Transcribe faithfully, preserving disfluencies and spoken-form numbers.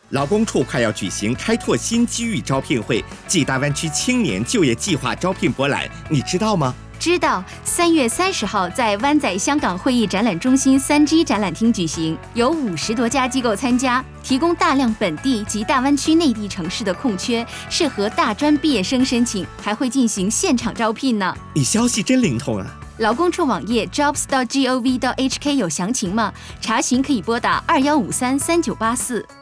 劳工处快要举行开拓新机遇招聘会暨大湾区青年就业计划招聘博览，你知道吗？ 知道，三月三十号在湾仔香港会议展览中心三 G 展览厅举行，有五十多家机构参加，提供大量本地及大湾区内地城市的空缺，适合大专毕业生申请，还会进行现场招聘呢。 你消息真灵通啊！ 劳工处网页 jobs dot gov dot h k 有详情吗？查询可以拨打二幺五三三九八四。